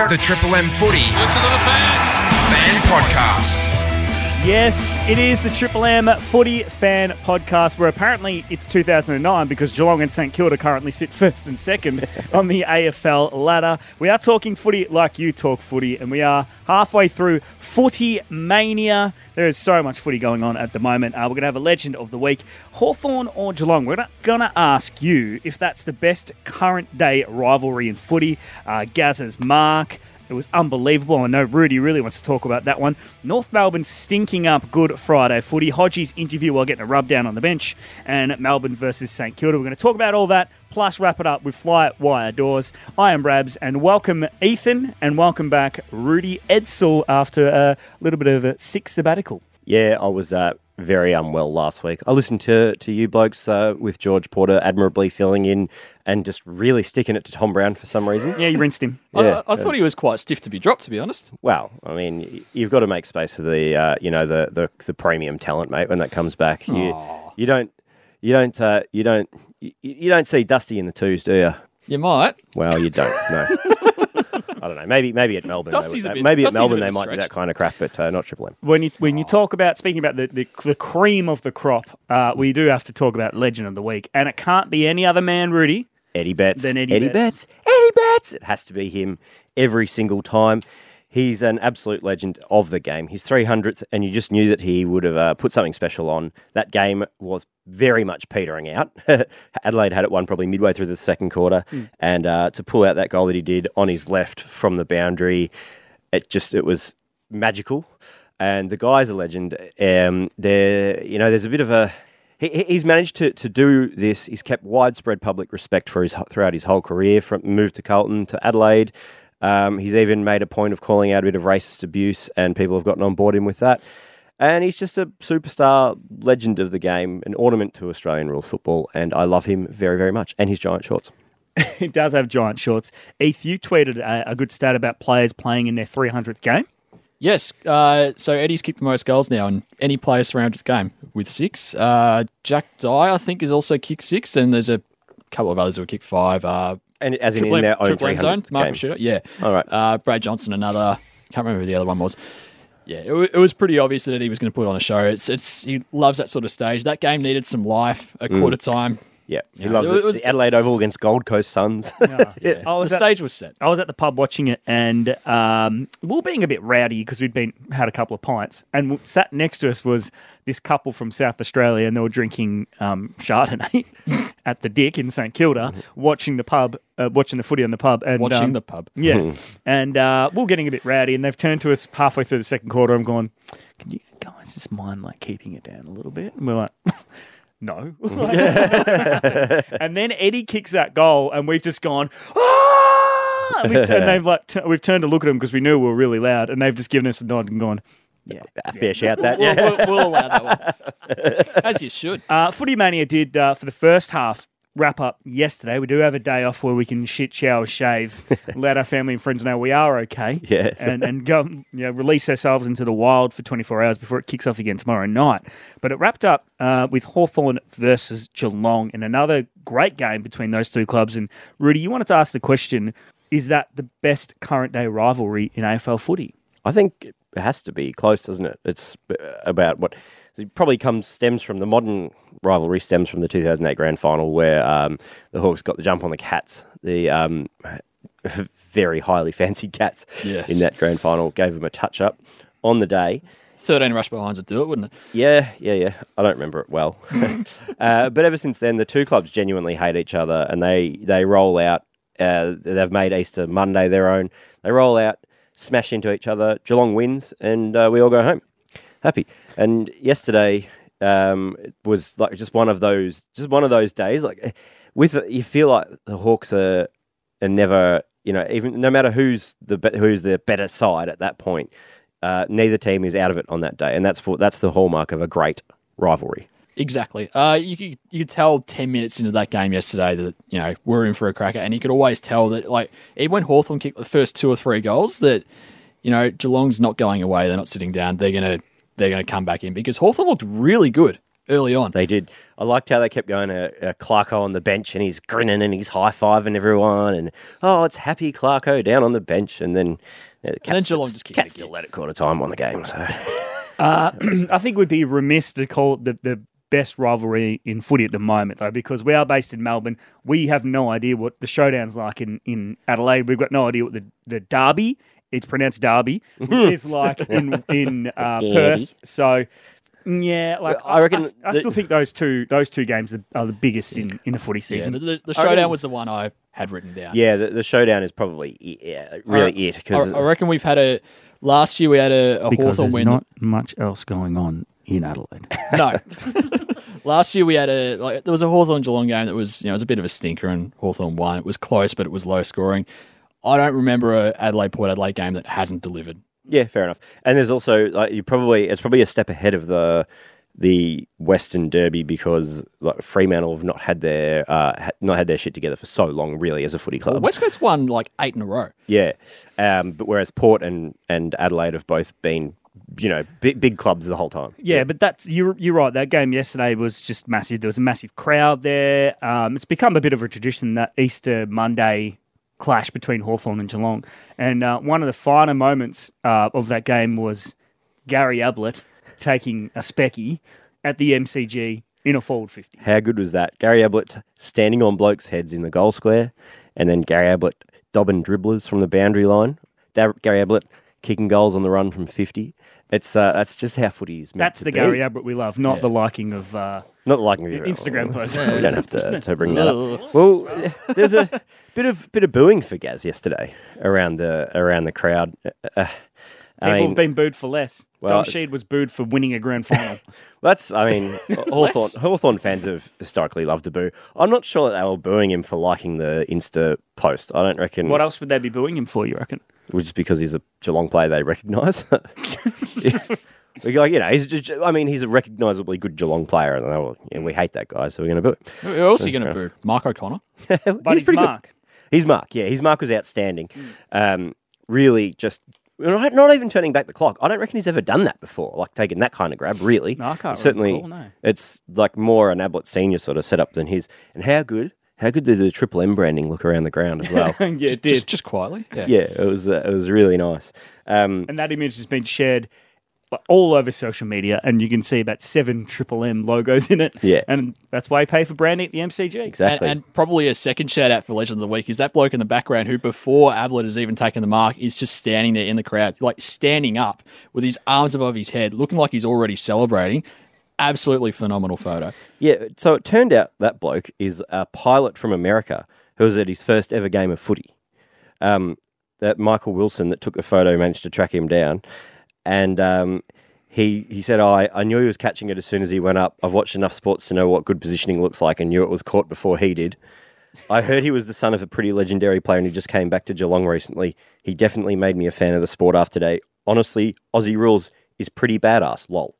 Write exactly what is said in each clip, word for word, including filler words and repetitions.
The Triple M Footy Listen to the fans. Fan Podcast. Yes, it is the Triple M Footy Fan Podcast, where apparently it's two thousand nine because Geelong and St Kilda currently sit first and second on the A F L ladder. We are talking footy like you talk footy, and we are halfway through Footy Mania. There is so much footy going on at the moment. Uh, we're going to have a legend of the week, Hawthorn or Geelong. We're going to ask you if that's the best current day rivalry in footy. Uh, Gaz's mark. It was unbelievable. I know Rudy really wants to talk about that one. North Melbourne stinking up Good Friday footy. Hodgie's interview while getting a rub down on the bench. And Melbourne versus St Kilda. We're going to talk about all that, plus wrap it up with Fly Wire Doors. I am Rabs, and welcome Ethan, and welcome back Rudy Edsel after a little bit of a sick sabbatical. Yeah, I was uh, very unwell last week. I listened to, to you blokes uh, with George Porter admirably filling in and just really sticking it to Tom Brown for some reason. Yeah, you rinsed him. Yeah, I, I thought he was quite stiff to be dropped, to be honest. Well, I mean, you've got to make space for the uh, you know the, the the premium talent, mate. When that comes back, you Aww. you don't you don't uh, you don't you, you don't see Dusty in the twos, do you? You might. Well, you don't. No. I don't know. Maybe maybe at Melbourne, Dusty's they a would, bit- maybe at Dusty's a Melbourne bit they of a might do stretch. that kind of crap, but uh, not Triple M. When you when you talk about, speaking about the, the, the cream of the crop, uh, we do have to talk about Legend of the Week. And it can't be any other man, Rudy. Eddie Betts. Then Eddie Betts. Betts. Eddie Betts. It has to be him every single time. He's an absolute legend of the game. His three hundredth, and you just knew that he would have uh, put something special on. That game was very much petering out. Adelaide had it won probably midway through the second quarter, mm. and uh, to pull out that goal that he did on his left from the boundary, it just it was magical. And the guy's a legend. Um, there, you know, there's a bit of a. He, he's managed to, to do this. He's kept widespread public respect for his throughout his whole career, from moved to Carlton to Adelaide. Um, he's even made a point of calling out a bit of racist abuse, and people have gotten on board him with that. And he's just a superstar legend of the game, an ornament to Australian rules football, and I love him very, very much, and his giant shorts. He does have giant shorts. Eth, you tweeted a, a good stat about players playing in their three hundredth game. Yes. Uh, so Eddie's kicked the most goals now in any player's three hundredth game with six. Uh, Jack Dye, I think, has also kicked six, and there's a couple of others who have kicked five. Uh, And as in, Triple in M, their own Triple three M zone, hundredth Mark game. Shooter, yeah. All right. Uh, Brad Johnson, another. Can't remember who the other one was. Yeah, it, w- it was pretty obvious that Eddie was going to put on a show. It's it's he loves that sort of stage. That game needed some life. A quarter time. Yeah, he Yeah, loves it it. was- The Adelaide Oval against Gold Coast Suns. Yeah. Yeah, I was the at- stage was set. I was at the pub watching it, and um, we were being a bit rowdy because we'd been had a couple of pints, and w- sat next to us was this couple from South Australia, and they were drinking um, Chardonnay at the Dick in St Kilda, watching the pub, uh, watching the footy on the pub, and Watching um, the pub. yeah, and uh, we were getting a bit rowdy, and they've turned to us halfway through the second quarter. I'm going, can you guys just mind like keeping it down a little bit? And we're like. No. And then Eddie kicks that goal, and we've just gone, ah! And, we've, and they've like t- we've turned to look at them because we knew we were really loud, and they've just given us a nod and gone, yeah. A fair shout that. We'll, Yeah. we'll, we'll allow that one. As you should. Uh, Footy Mania did, uh, for the first half, wrap up yesterday. We do have a day off where we can shit, shower, shave, let our family and friends know we are okay. Yes. And, and go, you know, release ourselves into the wild for twenty-four hours before it kicks off again tomorrow night. But it wrapped up uh, with Hawthorn versus Geelong in another great game between those two clubs. And Rudy, you wanted to ask the question, is that the best current day rivalry in A F L footy? I think it has to be close, doesn't it? It's about what it probably comes stems from the modern rivalry stems from the two thousand eight grand final where um, the Hawks got the jump on the Cats, the um, very highly fancied Cats Yes. in that grand final, gave them a touch up on the day. thirteen rush behinds would do it, wouldn't it? Yeah, yeah, yeah. I don't remember it well. uh, but ever since then, the two clubs genuinely hate each other, and they, they roll out. Uh, they've made Easter Monday their own. They roll out, smash into each other. Geelong wins, and uh, we all go home happy. And yesterday um, it was like just one of those, just one of those days. Like with you feel like the Hawks are, are never, you know, even no matter who's the be- who's the better side at that point. Uh, neither team is out of it on that day, and that's what that's the hallmark of a great rivalry. Exactly. Uh, you could you could tell ten minutes into that game yesterday that you know we're in for a cracker, and you could always tell that like even when Hawthorn kicked the first two or three goals, that you know Geelong's not going away. They're not sitting down. They're gonna they're gonna come back in because Hawthorn looked really good early on. They did. I liked how they kept going to uh, Clarko on the bench, and he's grinning and he's high-fiving everyone, and, oh, it's happy Clarko down on the bench, and then... Uh, And then Geelong just kicked it Cats again. still let it quarter time on the game, so... Uh, I think we'd be remiss to call it the, the best rivalry in footy at the moment, though, because we are based in Melbourne. We have no idea what the showdown's like in, in Adelaide. We've got no idea what the, the derby, it's pronounced derby, is like in in uh, Derby. Perth. So, yeah, like Well, I reckon I, I that- still think those two those two games are, are the biggest in, in the footy Yeah, season. the, the, the I reckon- showdown was the one I had written down. Yeah, the, the showdown is probably yeah, really I, it. Because I, I reckon we've had a... Last year we had a, a because Hawthorn there's win. not much else going on in Adelaide. No. Last year we had a like there was a Hawthorn Geelong game that was, you know, it was a bit of a stinker and Hawthorn won. It was close, but it was low scoring. I don't remember a Adelaide Port Adelaide game that hasn't delivered. Yeah, fair enough. And there's also like you probably it's probably a step ahead of the the Western Derby because like Fremantle have not had their uh, ha- not had their shit together for so long, really, as a footy club. Well, West Coast won like eight in a row. Yeah, um, but whereas Port and, and Adelaide have both been, you know, big, big clubs the whole time. Yeah, but that's you're you're right. That game yesterday was just massive. There was a massive crowd there. Um, it's become a bit of a tradition, that Easter Monday clash between Hawthorn and Geelong. And uh, one of the finer moments uh, of that game was Gary Ablett taking a specky at the M C G in a forward fifty. How good was that? Gary Ablett standing on blokes' heads in the goal square, and then Gary Ablett dobbing dribblers from the boundary line. Da- Gary Ablett kicking goals on the run from fifty. It's uh, that's just how footy is meant That's to the be. Gary Ablett we love, not the liking of uh, Not liking the Instagram post. We don't have to, to bring that up. Well, there's a bit of bit of booing for Gaz yesterday around the around the crowd. Uh, I People mean, have been booed for less. well, Dom it's- Sheed was booed for winning a grand final. that's I mean, Hawthorn, Hawthorn fans have historically loved to boo. I'm not sure that they were booing him for liking the Insta post. I don't reckon. What else would they be booing him for, you reckon? Just because he's a Geelong player they recognise. We go, you know, he's just, I mean, he's a recognisably good Geelong player, and they were, yeah, we hate that guy, so we're going to boo him. Who else are you going to boo? Mark O'Connor? But He's he's pretty good. Mark. His mark, yeah, his mark was outstanding. Um, really, just not not even turning back the clock. I don't reckon he's ever done that before, like taking that kind of grab. Really, No, I can't certainly. recall, no. It's like more an Ablett senior sort of setup than his. And how good, how good did the Triple M branding look around the ground as well? yeah, it Just, did. just, just quietly? Yeah. yeah, it was uh, it was really nice. Um, And that image has been shared all over social media, and you can see about seven Triple M logos in it. Yeah. And that's why I pay for branding at the M C G. exactly. And, and probably a second shout out for Legend of the Week is that bloke in the background who, before Ablett has even taken the mark, is just standing there in the crowd, like standing up with his arms above his head, looking like he's already celebrating. Absolutely phenomenal photo. Yeah, so it turned out that bloke is a pilot from America who was at his first ever game of footy. Um, that Michael Wilson that took the photo managed to track him down, and um, he he said, oh, I, I knew he was catching it as soon as he went up. I've watched enough sports to know what good positioning looks like and knew it was caught before he did. I heard he was the son of a pretty legendary player and he just came back to Geelong recently. He definitely made me a fan of the sport after today. Honestly, Aussie Rules is pretty badass, lol.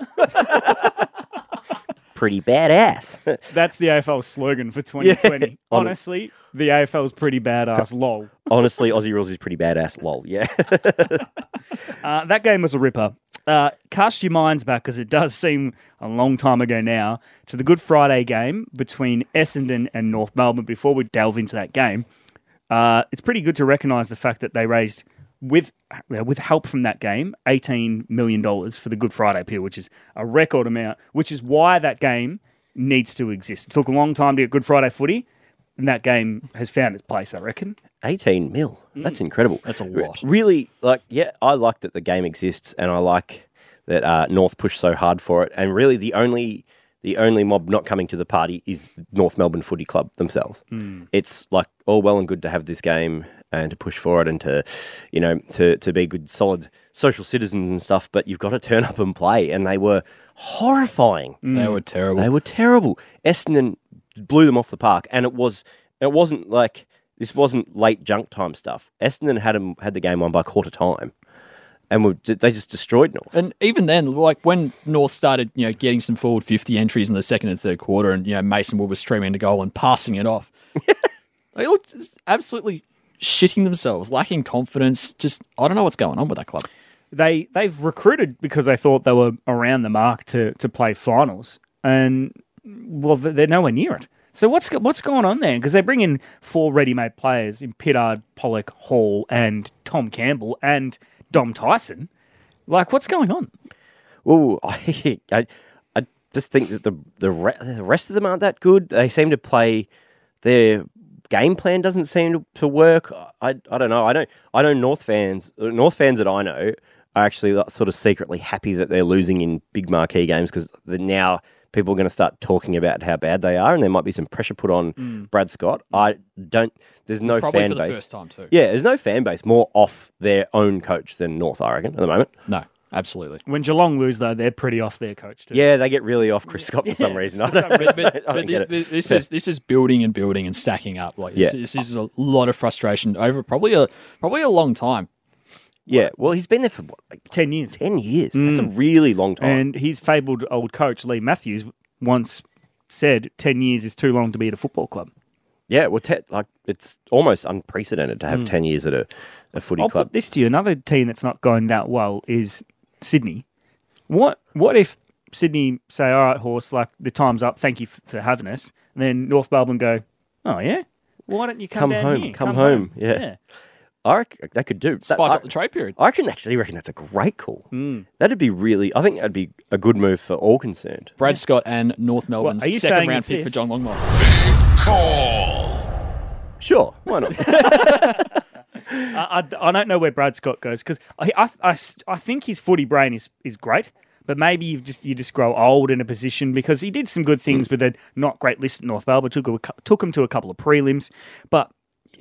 Pretty badass. That's the A F L slogan for twenty twenty. Yeah. Honestly, the A F L is pretty badass. Lol. Honestly, Aussie Rules is pretty badass, lol. Yeah. Uh, that game was a ripper. Uh, cast your minds back, because it does seem a long time ago now, to the Good Friday game between Essendon and North Melbourne. Before we delve into that game, uh, it's pretty good to recognise the fact that they raised, with with help from that game, eighteen million dollars for the Good Friday appeal, which is a record amount, which is why that game needs to exist. It took a long time to get Good Friday footy, and that game has found its place, I reckon. eighteen mil. That's incredible. That's a lot. Really, like, yeah, I like that the game exists, and I like that uh, North pushed so hard for it. And really, the only the only mob not coming to the party is North Melbourne Footy Club themselves. It's like all well and good to have this game and to push for it and to, you know, to to be good, solid social citizens and stuff. But you've got to turn up and play, and they were horrifying. They were terrible. They were terrible. Essendon blew them off the park, and it was it wasn't like this wasn't late junk time stuff. Essendon had them, had the game on by quarter time, and were, they just destroyed North. And even then, like when North started, you know, getting some forward fifty entries in the second and third quarter, and you know Mason Wood was streaming to goal and passing it off, they looked just absolutely shitting themselves, lacking confidence. Just I don't know what's going on with that club. They they've recruited because they thought they were around the mark to to play finals, and well, they're nowhere near it. So what's what's going on there? Because they bring in four ready-made players in Pittard, Pollock, Hall, and Tom Campbell, and Dom Tyson. Like, what's going on? Well, I, I, I just think that the the, re- the rest of them aren't that good. They seem to play their game plan doesn't seem to, to work. I, I don't know. I don't. I know North fans. North fans that I know are actually sort of secretly happy that they're losing in big marquee games because now people are going to start talking about how bad they are, and there might be some pressure put on mm. Brad Scott. I don't. There's no Probably fan for the base. First time too. Yeah, there's no fan base more off their own coach than North, I reckon, at the moment. No, absolutely. When Geelong lose, though, they're pretty off their coach too. Yeah, they get really off Chris Scott for some reason. I don't, But, but, I don't but get this, it. this is this is building and building and stacking up. Like this, Yeah. this is a lot of frustration over probably a probably a long time. Yeah, well, he's been there for what, like ten years. ten years. That's a really long time. And his fabled old coach, Lee Matthews, once said ten years is too long to be at a football club. Yeah, well, te- like it's almost unprecedented to have ten years at a, a footy I'll club. put this to you. Another team that's not going that well is Sydney. What What if Sydney say, all right, Horse, like the time's up, thank you f- for having us, and then North Melbourne go, oh, yeah? Why don't you come, Come down home, here? come home, yeah. I reckon they could do. That, Spice I, up the trade period. I reckon actually reckon that's a great call. That'd be really. I think that'd be a good move for all concerned. Brad Scott and North Melbourne's are you second saying round it's pick for this? John Longmore. Call. Sure, why not? I, I, I don't know where Brad Scott goes because I, I, I, I think his footy brain is, is great, but maybe you just you just grow old in a position because he did some good things with a not great list at North Melbourne, took, a, took him to a couple of prelims, but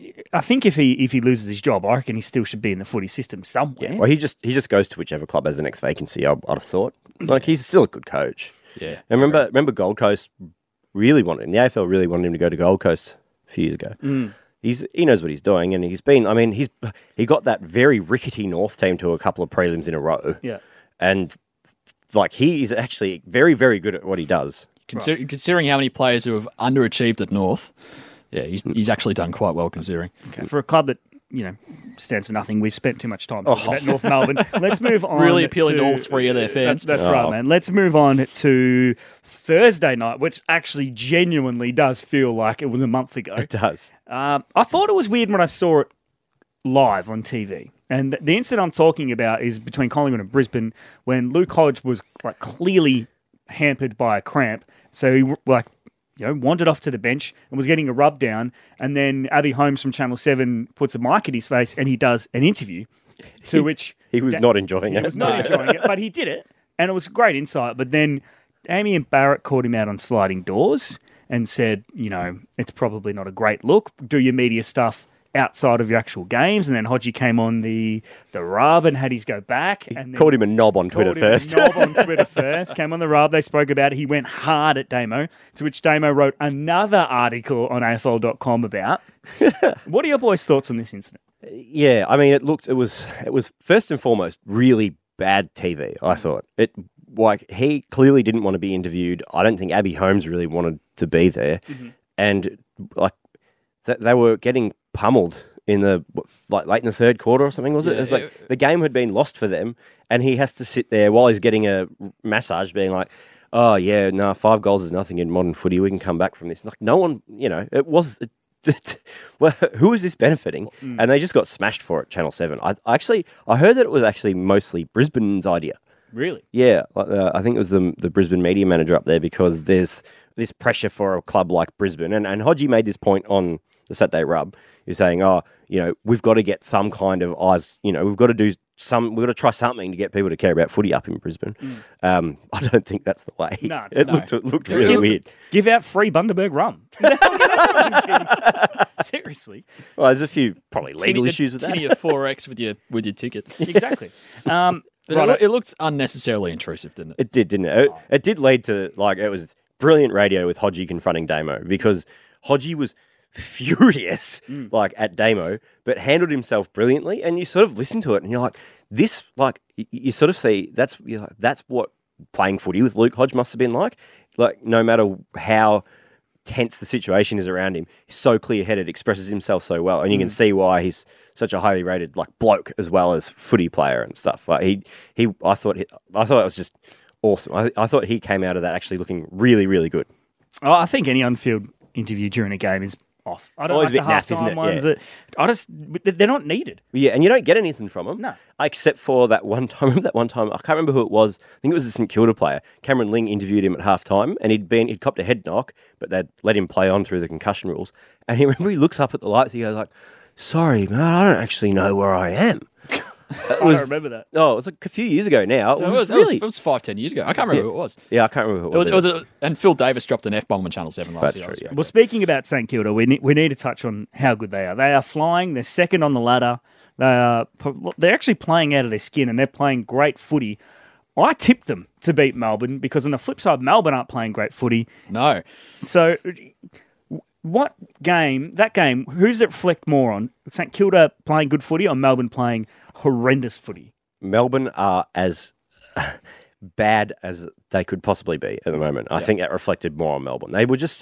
I think if he if he loses his job, I reckon he still should be in the footy system somewhere. Yeah, well, he just he just goes to whichever club has the next vacancy. I, I'd have thought. Like he's still a good coach. Yeah. And remember, remember Gold Coast really wanted him. The A F L really wanted him to go to Gold Coast a few years ago. Mm. He's he knows what he's doing, and he's been. I mean, he's he got that very rickety North team to a couple of prelims in a row. Yeah. And like he is actually very very good at what he does. Consider, Considering how many players who have underachieved at North, yeah, he's he's actually done quite well considering. Okay. For a club that, you know, stands for nothing, we've spent too much time talking about North Melbourne. Let's move on. Really appealing to to all three of their fans. That's, that's Oh. right, man. Let's move on to Thursday night, which actually genuinely does feel like it was a month ago. It does. Um, I thought it was weird when I saw it live on T V. And the incident I'm talking about is between Collingwood and Brisbane when Luke Hodge was like clearly hampered by a cramp. So he like you know wandered off to the bench and was getting a rub down. And then Abby Holmes from Channel seven puts a mic at his face and he does an interview to which He was not enjoying he it. was not enjoying it, but he did it. And it was great insight. But then Damien Barrett called him out on sliding doors and said, you know, it's probably not a great look. Do your media stuff outside of your actual games. And then Hodgie came on the the rub and had his go back. And then Called him a knob on Twitter called him a first. knob on Twitter first. Came on the rub. They spoke about it. He went hard at Damo, to which Damo wrote another article on A F L dot com about. What are your boys' thoughts on this incident? Yeah, I mean, it looked. It was. It was first and foremost really bad T V. I thought it. Like he clearly didn't want to be interviewed. I don't think Abby Holmes really wanted to be there, Mm-hmm. and like th- they were getting pummeled in the what, like late in the third quarter or something. Was it? Yeah, It was like it- the game had been lost for them, and he has to sit there while he's getting a massage, being like, "Oh yeah, no, five goals is nothing in modern footy. We can come back from this." Like no one, you know, it was. It, well, who is this benefiting? Mm. And they just got smashed for it. Channel Seven. I, I actually, I heard that it was actually mostly Brisbane's idea. Really? Yeah, uh, I think it was the the Brisbane media manager up there because there's this pressure for a club like Brisbane, and and Hodgie made this point on the Saturday Rub, is saying, oh, you know, we've got to get some kind of eyes, you know, we've got to do some, we've got to try something to get people to care about footy up in Brisbane. Um, I don't think that's the way. No, it's it not. looked it looked Just really give- weird. Give out free Bundaberg rum. Seriously. Well, there's a few probably legal Tinny- issues with that. tinny a four X with your with your ticket. Exactly. Um, But right, it, loo- it looked unnecessarily intrusive, didn't it? It did, didn't it? It, it did lead to, like, it was brilliant radio with Hodgie confronting Damo because Hodgie was furious, like, at Damo, but handled himself brilliantly. And you sort of listen to it and you're like, this, like, you, you sort of see that's you're like, that's what playing footy with Luke Hodge must have been like. Like, no matter how tense the situation is around him, he's so clear-headed, expresses himself so well, and you can see why he's such a highly rated like bloke as well as footy player and stuff. Like he, he, I thought, he, I thought it was just awesome. I, I thought he came out of that actually looking really, really good. Oh, I think any on-field interview during a game is off. I don't Always like a the bit naff, isn't halftime it? ones. Yeah. That I just they're not needed. Yeah, and you don't get anything from them. No. Except for that one time. Remember that one time? I can't remember who it was. I think it was a St Kilda player. Cameron Ling interviewed him at half time, and he'd been he'd copped a head knock, but they'd let him play on through the concussion rules. And he remember he looks up at the lights. He goes like, "Sorry, man, I don't actually know where I am." It I was, don't remember that. Oh, it was like a few years ago now. It So was, it, was, it, really. was, it was five, ten years ago. I can't remember who it was. Yeah, I can't remember who It was, it it was. was a, and Phil Davis dropped an F-bomb on Channel seven last That's year. true, That was yeah. Well, speaking about St Kilda, we need, we need to touch on how good they are. They are flying. They're second on the ladder. They are, they're actually playing out of their skin, and they're playing great footy. I tipped them to beat Melbourne because on the flip side, Melbourne aren't playing great footy. No. So what game, that game, who does it reflect more on? St Kilda playing good footy or Melbourne playing horrendous footy? Melbourne are as bad as they could possibly be at the moment. I think that reflected more on Melbourne. They were just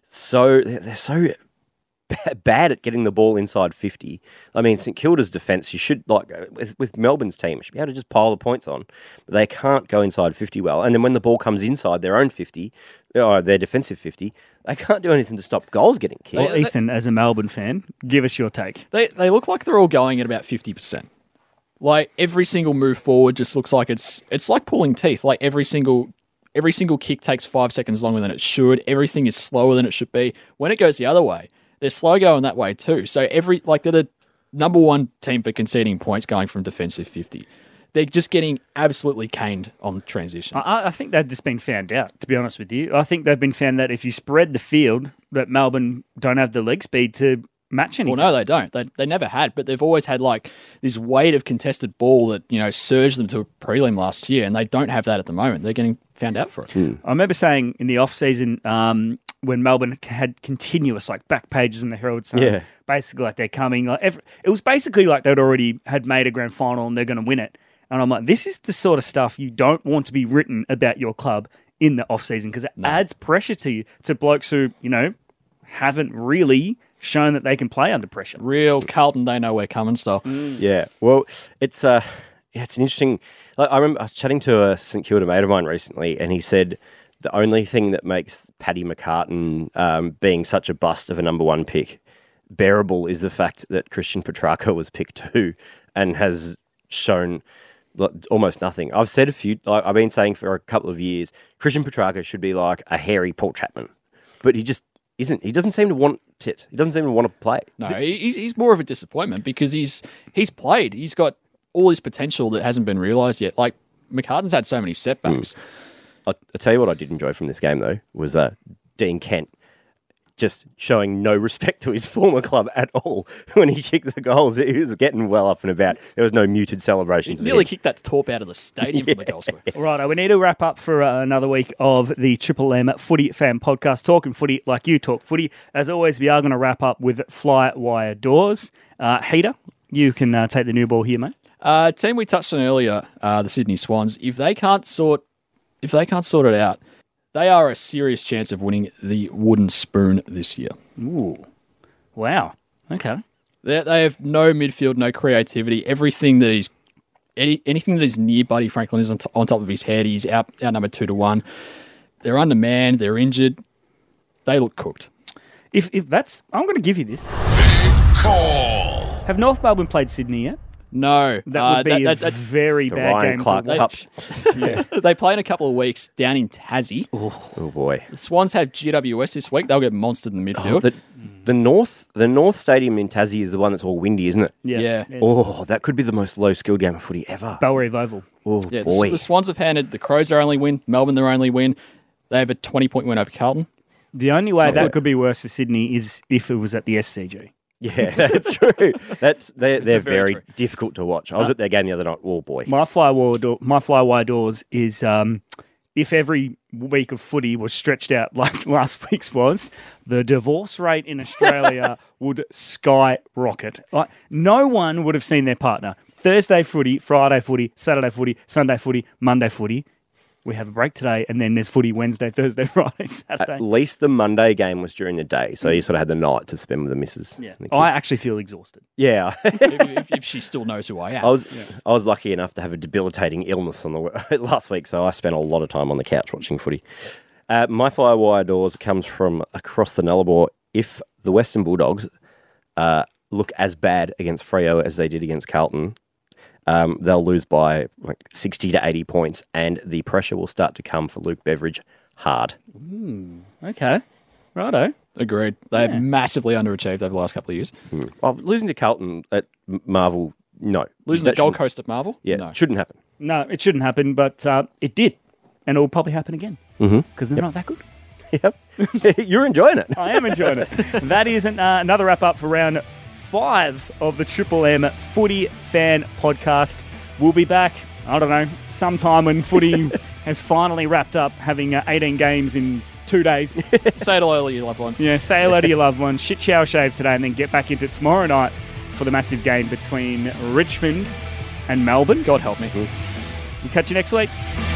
so they're so ba- bad at getting the ball inside fifty. I mean, St Kilda's defence, you should like with, with Melbourne's team, you should be able to just pile the points on, but they can't go inside fifty well. And then when the ball comes inside their own fifty, or their defensive fifty, they can't do anything to stop goals getting kicked. Well, Ethan, as a Melbourne fan, give us your take. They they look like they're all going at about fifty percent. Like every single move forward just looks like it's it's like pulling teeth. Like every single every single kick takes five seconds longer than it should. Everything is slower than it should be. When it goes the other way, they're slow going that way too. So every like they're the number one team for conceding points going from defensive fifty. They're just getting absolutely caned on transition. I, I think they've just been found out, to be honest with you. I think they've been found that if you spread the field, that Melbourne don't have the leg speed to match anything. Well, no, they don't. They they never had, but they've always had like this weight of contested ball that you know surged them to a prelim last year, and they don't have that at the moment. They're getting found out for it. I remember saying in the off season um, when Melbourne had continuous like back pages in the Herald Sun, Yeah. basically like they're coming. Like every, it was basically like they'd already had made a grand final and they're going to win it. And I'm like, this is the sort of stuff you don't want to be written about your club in the off season because it adds pressure to you to blokes who you know haven't really shown that they can play under pressure. Real Carlton, they know we're coming style. Yeah, well, it's uh, yeah, it's an interesting. Like, I remember I was chatting to a St Kilda mate of mine recently, and he said the only thing that makes Paddy McCartan um, being such a bust of a number one pick bearable is the fact that Christian Petrarca was picked too, and has shown like, almost nothing. I've said a few. Like, I've been saying for a couple of years, Christian Petrarca should be like a hairy Paul Chapman, but he just isn't. He doesn't seem to want it. He doesn't seem to want to play. No, he's he's more of a disappointment because he's he's played. He's got all his potential that hasn't been realised yet. Like McCartan's had so many setbacks. I'll, I'll tell you what I did enjoy from this game, though, was uh, Dean Kent just showing no respect to his former club at all when he kicked the goals. He was getting well up and about. There was no muted celebrations. He of nearly him. kicked that torp out of the stadium for the goal scorer. Right, we need to wrap up for uh, another week of the Triple M Footy Fan Podcast, talking footy like you talk footy. As always, we are going to wrap up with Fly Wire Doors. Uh, Heater, you can uh, take the new ball here, mate. Uh, team we touched on earlier, uh, the Sydney Swans. If they can't sort, if they can't sort it out, they are a serious chance of winning the Wooden Spoon this year. Ooh, wow. Okay. They, they have no midfield, no creativity. Everything that is, any, anything that is near Buddy Franklin is on, t- on top of his head. He's out outnumbered two to one. They're undermanned. They're injured. They look cooked. If if that's, I'm going to give you this. Call. Have North Melbourne played Sydney yet? No, That uh, would be that- a that- that- very The bad Ryan game Clark to Cup. watch. they play in a couple of weeks down in Tassie. Oh boy. The Swans have G W S this week. They'll get monstered in the midfield. The, the North, the North Stadium in Tassie is the one that's all windy, isn't it? Yeah. Yeah. It's Oh, that could be the most low-skilled game of footy ever. Bellerive Oval. Oh yeah, the, boy. the Swans have handed the Crows their only win, Melbourne their only win. They have a twenty-point win over Carlton. The only way not that good. could be worse for Sydney is if it was at the S C G. Yeah, that's true. That's they're they're Very very, true. difficult to watch. I was at their game the other night. Oh boy. My fly wire door, my fly wire doors is um, if every week of footy was stretched out like last week's was, the divorce rate in Australia would skyrocket. Like no one would have seen their partner Thursday footy, Friday footy, Saturday footy, Sunday footy, Monday footy. we have a break today, and then there's footy Wednesday, Thursday, Friday, Saturday. At least the Monday game was during the day, so you sort of had the night to spend with the missus. Yeah, and the I kids. actually feel exhausted. Yeah. if, if, if she still knows who I am. I was I was lucky enough to have a debilitating illness on the last week, so I spent a lot of time on the couch watching footy. Uh, my Firewire doors comes from across the Nullarbor. If the Western Bulldogs uh, look as bad against Freo as they did against Carlton, um, they'll lose by like sixty to eighty points, and the pressure will start to come for Luke Beveridge hard. Okay, righto. Agreed. They've Yeah. massively underachieved over the last couple of years. Mm. Oh, losing to Carlton at M- Marvel, no. Losing That to Gold shouldn't- Coast at Marvel? Yeah, No. shouldn't happen. No, it shouldn't happen, but uh, it did, and it will probably happen again Mm-hmm. because they're not that good. Yep. You're enjoying it. I am enjoying it. That is an, uh, another wrap up for round five of the Triple M Footy Fan Podcast. We'll be back, I don't know, sometime when footy has finally wrapped up, having uh, eighteen games in two days. Say it all to your loved ones. Yeah, say hello to your loved ones, shit shower shave today, and then get back into tomorrow night for the massive game between Richmond and Melbourne. God help me. We'll catch you next week.